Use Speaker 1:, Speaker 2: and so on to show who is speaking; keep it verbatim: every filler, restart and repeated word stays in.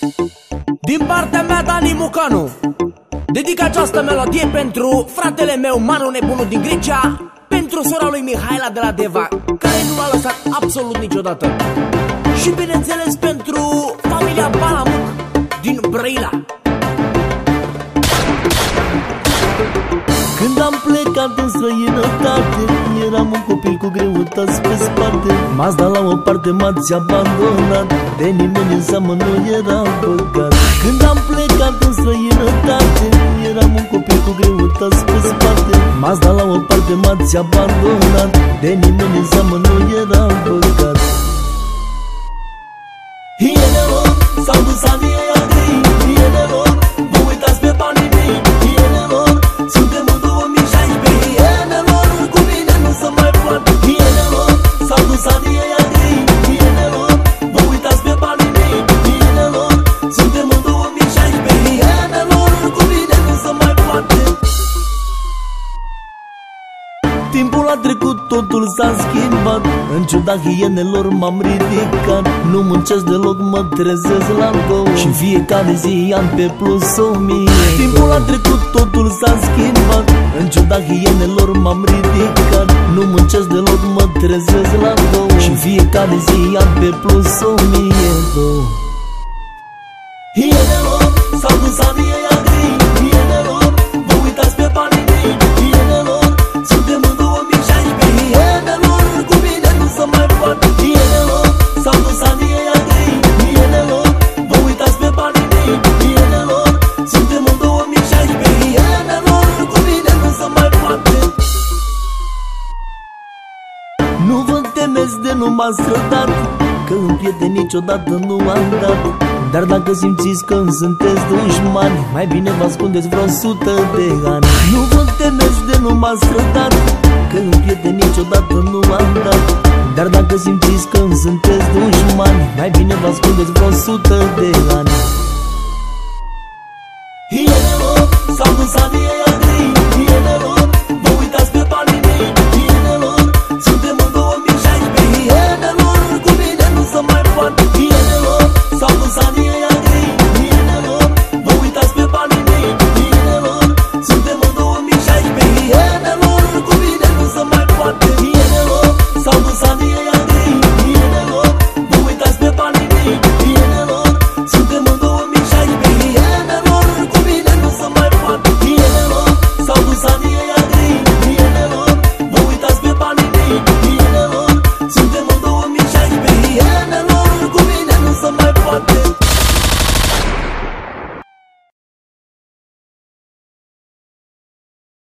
Speaker 1: Din partea mea, Dani Mucanu, dedic această melodie pentru fratele meu, Manu Nebunul din Grecia, pentru sora lui Mihaela de la Deva, care nu l-a lăsat absolut niciodată, și bineînțeles pentru familia Balamuc din Brăila.
Speaker 2: Când am plecat în străinătate, eram un copil cu greutăți pe spate. M-ați dat la o parte, m-ați abandonat, de nimeni în seamă nu eram băgat. Când am plecat în străinătate, eram un copil cu greutăți pe spate. M-ați dat la o parte, m-ați abandonat, de nimeni în seamă nu eram băgat. Hienelor, s-au dus anii aia grei, hienelor, vă uitați pe banii mei, hienelor, suntem în două mii șaisprezece, hienelor, cu mine nu se mai poate. Hienelor, s-au dus anii aia grei, hienelor, vă uitați pe banii mei, hienelor, suntem în două mii șaisprezece, hienelor, cu mine nu se mai poate. Timpul a trecut, totul s-a schimbat, în ciuda hienelor m-am ridicat. Nu muncesc deloc, mă trezesc la două și fiecare zi am pe plus o mie. Timpul a trecut, totul s-a schimbat, în ciuda hienelor m-am ridicat. Nu muncesc deloc, mă trezesc la două și fiecare zi am pe plus o mie. Hienelor, s-au dus anii aia grei, hienelor, vă uitați pe banii mei, hienelor, suntem în două mii șaisprezece, hienelor, cu mine nu se mai poate. Hienelor, s-au dus anii aia grei, hienelor, vă uitați pe banii mei, hienelor, suntem în două mii șaisprezece, hienelor, cu mine nu se mai poate. Nu vă temeți de nu m-ați strădat, că în prieten niciodată nu am dat. Dar dacă simțiți că sunteți dușmani, mai bine vă ascundeți vreo sută de ani. Nu vă temeți de nu m-ați strădat, că în prieten niciodată nu am dat. Dar dacă simțiți că sunteți dușmani, mai bine vă ascundeți vreo sută de ani. Hienelor, s-au dus anii